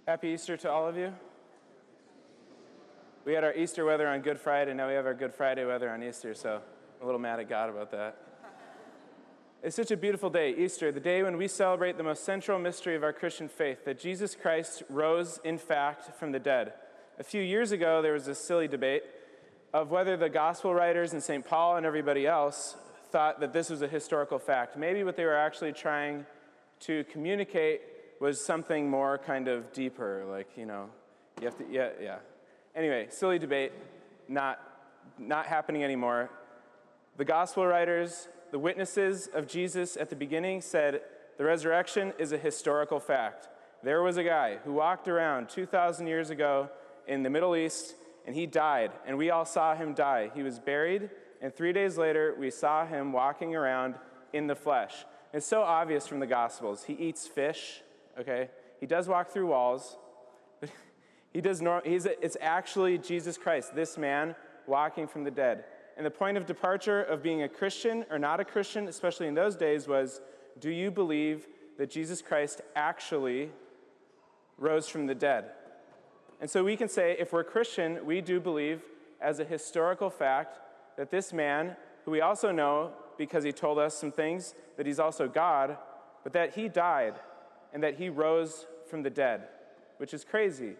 Happy Easter to all of you. We had our Easter weather on Good Friday, now we have our Good Friday weather on Easter, so I'm a little mad at God about that. It's such a beautiful day, Easter, the day when we celebrate the most central mystery of our Christian faith, that Jesus Christ rose, in fact, from the dead. A few years ago, there was this silly debate of whether the gospel writers and St. Paul and everybody else thought that this was a historical fact. Maybe what they were actually trying to communicate was something more kind of deeper, like, you have to, yeah. Anyway, silly debate, not happening anymore. The gospel writers, the witnesses of Jesus at the beginning said the resurrection is a historical fact. There was a guy who walked around 2,000 years ago in the Middle East, and he died, and we all saw him die. He was buried, and 3 days later, we saw him walking around in the flesh. It's so obvious from the Gospels. He eats fish, okay? He does walk through walls, but it's actually Jesus Christ, this man walking from the dead. And the point of departure of being a Christian or not a Christian, especially in those days, was, do you believe that Jesus Christ actually rose from the dead? And so we can say, if we're Christian, we do believe as a historical fact that this man, who we also know because he told us some things, that he's also God, but that he died and that he rose from the dead, which is crazy.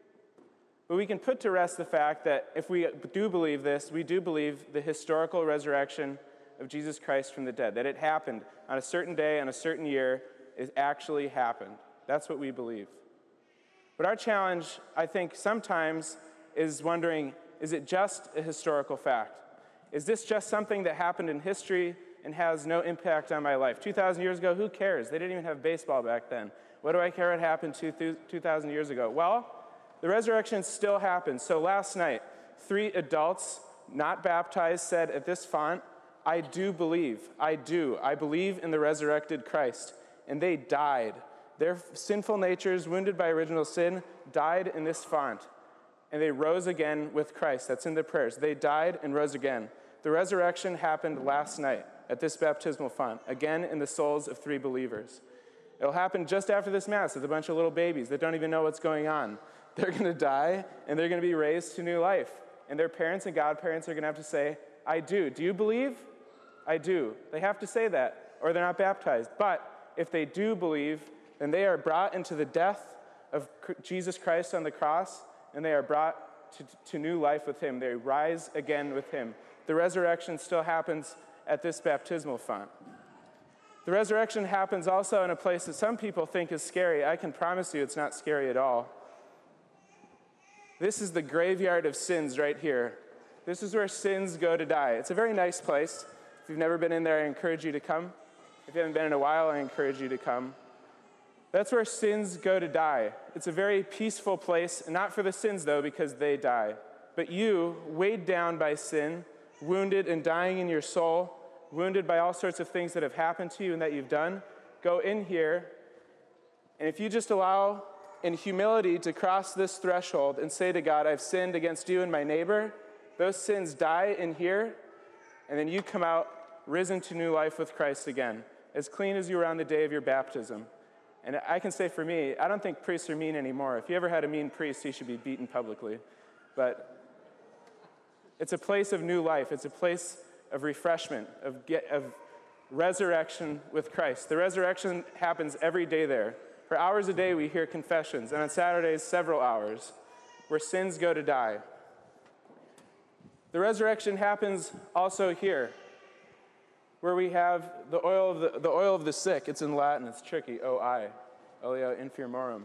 But we can put to rest the fact that if we do believe this, we do believe the historical resurrection of Jesus Christ from the dead, that it happened on a certain day, on a certain year, it actually happened. That's what we believe. But our challenge, I think, sometimes is wondering, is it just a historical fact? Is this just something that happened in history and has no impact on my life? 2,000 years ago, who cares? They didn't even have baseball back then. What do I care what happened 2,000 years ago? Well, the resurrection still happens. So last night, 3 adults, not baptized, said at this font, I do believe, I believe in the resurrected Christ. And they died. Their sinful natures, wounded by original sin, died in this font. And they rose again with Christ. That's in the prayers. They died and rose again. The resurrection happened last night at this baptismal font, again in the souls of 3 believers. It'll happen just after this Mass with a bunch of little babies that don't even know what's going on. They're going to die, and they're going to be raised to new life. And their parents and godparents are going to have to say, I do. Do you believe? I do. They have to say that, or they're not baptized. But if they do believe, then they are brought into the death of Jesus Christ on the cross, and they are brought to new life with him. They rise again with him. The resurrection still happens at this baptismal font. The resurrection happens also in a place that some people think is scary. I can promise you it's not scary at all. This is the graveyard of sins right here. This is where sins go to die. It's a very nice place. If you've never been in there, I encourage you to come. If you haven't been in a while, I encourage you to come. That's where sins go to die. It's a very peaceful place, not for the sins, though, because they die. But you, weighed down by sin, wounded and dying in your soul, wounded by all sorts of things that have happened to you and that you've done, go in here, and if you just allow in humility to cross this threshold and say to God, I've sinned against you and my neighbor, those sins die in here, and then you come out risen to new life with Christ again, as clean as you were on the day of your baptism. And I can say for me, I don't think priests are mean anymore. If you ever had a mean priest, he should be beaten publicly. But it's a place of new life. It's a place of refreshment, of resurrection with Christ. The resurrection happens every day there. For hours a day, we hear confessions, and on Saturdays, several hours, where sins go to die. The resurrection happens also here, where we have the oil of the sick. It's in Latin. It's tricky. Oi, oleo infirmorum.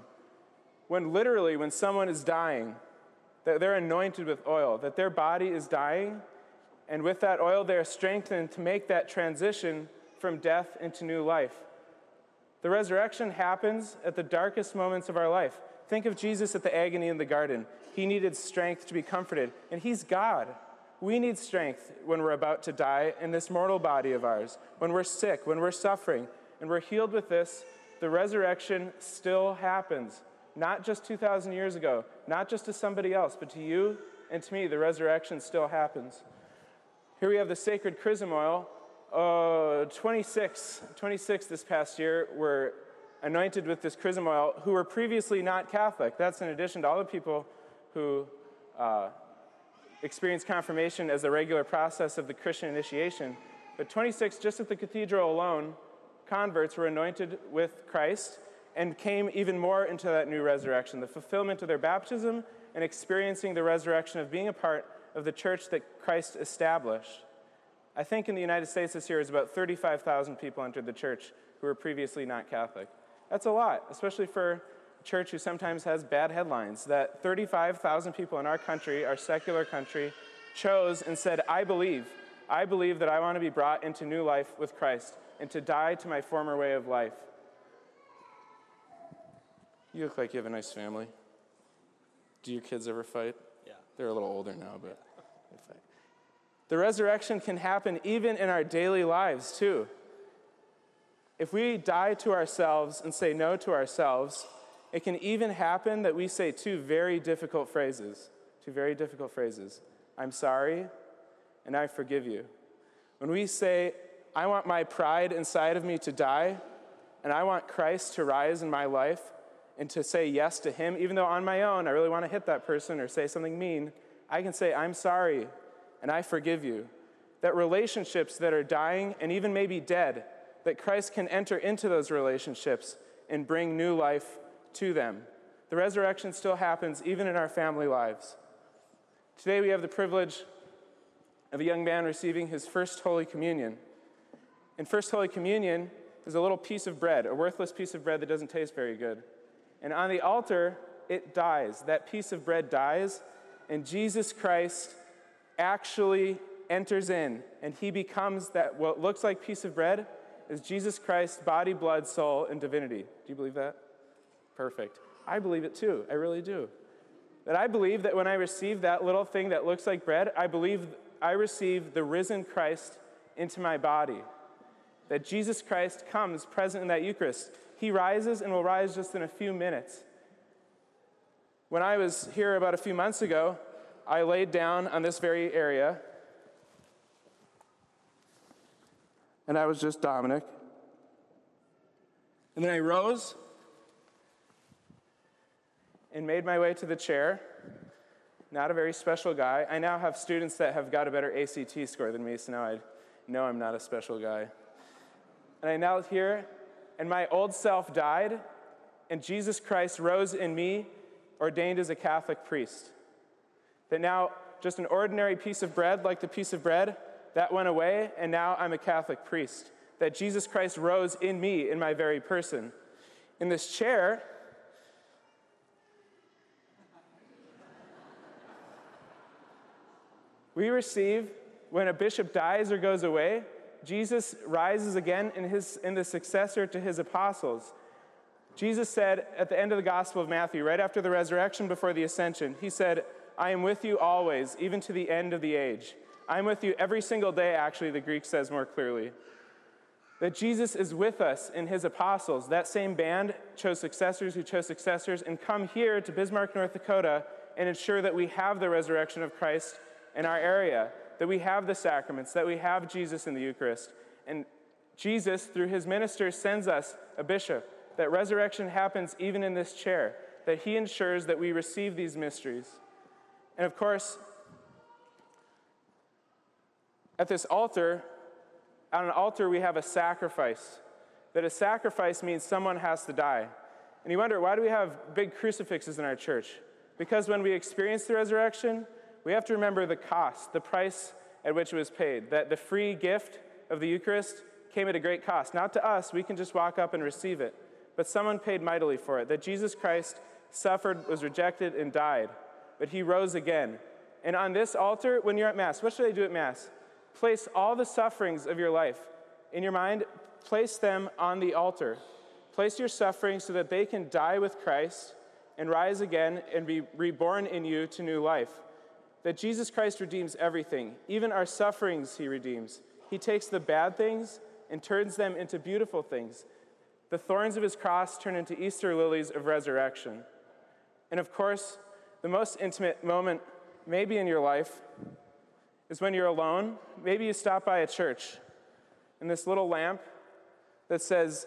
When someone is dying, that they're anointed with oil, that their body is dying, and with that oil, they are strengthened to make that transition from death into new life. The resurrection happens at the darkest moments of our life. Think of Jesus at the agony in the garden. He needed strength to be comforted, and he's God. We need strength when we're about to die in this mortal body of ours, when we're sick, when we're suffering, and we're healed with this. The resurrection still happens, not just 2,000 years ago, not just to somebody else, but to you and to me, the resurrection still happens. Here we have the sacred chrism oil. 26 this past year were anointed with this chrism oil who were previously not Catholic. That's in addition to all the people who experienced confirmation as a regular process of the Christian initiation. But 26, just at the cathedral alone, converts were anointed with Christ and came even more into that new resurrection, the fulfillment of their baptism and experiencing the resurrection of being a part of the church that Christ established. I think in the United States this year is about 35,000 people entered the church who were previously not Catholic. That's a lot, especially for a church who sometimes has bad headlines, that 35,000 people in our country, our secular country, chose and said, I believe that I want to be brought into new life with Christ and to die to my former way of life. You look like you have a nice family. Do your kids ever fight? Yeah. They're a little older now, but they fight. The resurrection can happen even in our daily lives, too. If we die to ourselves and say no to ourselves, it can even happen that we say two very difficult phrases. I'm sorry, and I forgive you. When we say, I want my pride inside of me to die, and I want Christ to rise in my life, and to say yes to him, even though on my own I really want to hit that person or say something mean, I can say, I'm sorry, and I forgive you. That relationships that are dying and even maybe dead, that Christ can enter into those relationships and bring new life to them. The resurrection still happens even in our family lives. Today we have the privilege of a young man receiving his first Holy Communion. And First Holy Communion is a little piece of bread, a worthless piece of bread that doesn't taste very good. And on the altar, it dies. That piece of bread dies, and Jesus Christ actually enters in, and he becomes that what looks like piece of bread is Jesus Christ's body, blood, soul, and divinity. Do you believe that? Perfect. I believe it too. I really do. That I believe that when I receive that little thing that looks like bread, I believe I receive the risen Christ into my body. That Jesus Christ comes present in that Eucharist. He rises and will rise just in a few minutes. When I was here about a few months ago, I laid down on this very area, and I was just Dominic. And then I rose and made my way to the chair. Not a very special guy. I now have students that have got a better ACT score than me, so now I know I'm not a special guy. And I knelt here, and my old self died, and Jesus Christ rose in me, ordained as a Catholic priest. That now, just an ordinary piece of bread, like the piece of bread, that went away, and now I'm a Catholic priest. That Jesus Christ rose in me, in my very person. In this chair, we receive, when a bishop dies or goes away, Jesus rises again in the successor to his apostles. Jesus said at the end of the Gospel of Matthew, right after the resurrection, before the ascension, he said, I am with you always, even to the end of the age. I'm with you every single day, actually, the Greek says more clearly. That Jesus is with us in his apostles. That same band chose successors who chose successors and come here to Bismarck, North Dakota, and ensure that we have the resurrection of Christ in our area, that we have the sacraments, that we have Jesus in the Eucharist. And Jesus, through his ministers, sends us a bishop, that resurrection happens even in this chair, that he ensures that we receive these mysteries. And of course, at this altar, on an altar we have a sacrifice, that a sacrifice means someone has to die. And you wonder, why do we have big crucifixes in our church? Because when we experience the resurrection, we have to remember the cost, the price at which it was paid, that the free gift of the Eucharist came at a great cost. Not to us, we can just walk up and receive it, but someone paid mightily for it, that Jesus Christ suffered, was rejected, and died, but he rose again. And on this altar, when you're at Mass, what should I do at Mass? Place all the sufferings of your life in your mind, place them on the altar. Place your sufferings so that they can die with Christ and rise again and be reborn in you to new life. That Jesus Christ redeems everything, even our sufferings he redeems. He takes the bad things and turns them into beautiful things. The thorns of his cross turn into Easter lilies of resurrection. And of course, the most intimate moment maybe in your life is when you're alone. Maybe you stop by a church and this little lamp that says,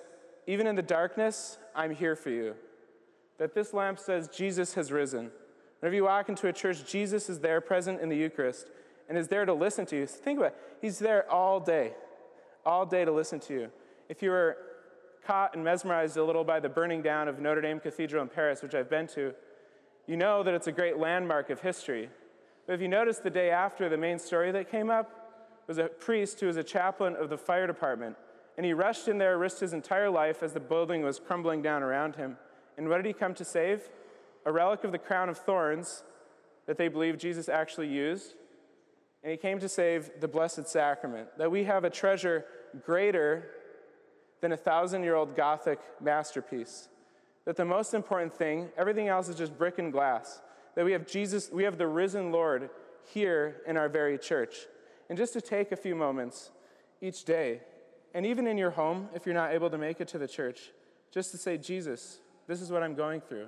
even in the darkness, I'm here for you. That this lamp says Jesus has risen. Whenever you walk into a church, Jesus is there present in the Eucharist and is there to listen to you. So think about it. He's there all day to listen to you. If you were caught and mesmerized a little by the burning down of Notre Dame Cathedral in Paris, which I've been to, you know that it's a great landmark of history. But if you notice, the day after, the main story that came up was a priest who was a chaplain of the fire department. And he rushed in there, risked his entire life as the building was crumbling down around him. And what did he come to save? A relic of the crown of thorns that they believe Jesus actually used. And he came to save the Blessed Sacrament, that we have a treasure greater than a 1,000-year-old Gothic masterpiece. That the most important thing, everything else is just brick and glass. That we have Jesus, we have the risen Lord here in our very church. And just to take a few moments each day, and even in your home, if you're not able to make it to the church, just to say, Jesus, this is what I'm going through.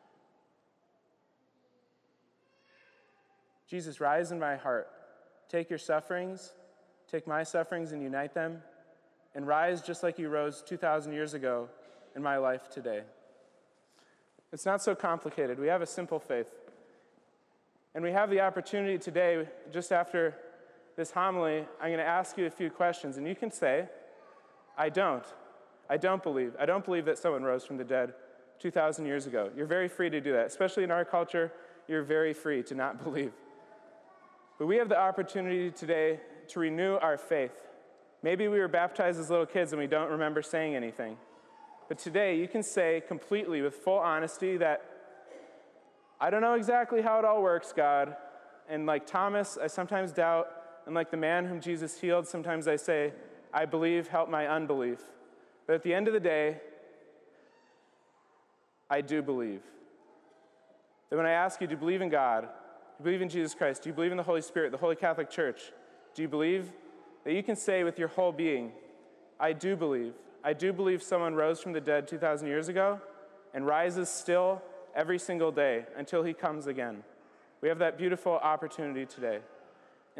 Jesus, rise in my heart. Take your sufferings, take my sufferings and unite them, and rise just like you rose 2,000 years ago in my life today. It's not so complicated. We have a simple faith. And we have the opportunity today, just after this homily, I'm going to ask you a few questions, and you can say, I don't believe. I don't believe that someone rose from the dead 2,000 years ago. You're very free to do that. Especially in our culture, you're very free to not believe. But we have the opportunity today to renew our faith. Maybe we were baptized as little kids and we don't remember saying anything. But today, you can say completely, with full honesty, that I don't know exactly how it all works, God. And like Thomas, I sometimes doubt. And like the man whom Jesus healed, sometimes I say, I believe, help my unbelief. But at the end of the day, I do believe. That when I ask you, do you believe in God? Do you believe in Jesus Christ? Do you believe in the Holy Spirit, the Holy Catholic Church? Do you believe? That you can say with your whole being, I do believe. I do believe someone rose from the dead 2,000 years ago and rises still every single day until he comes again. We have that beautiful opportunity today.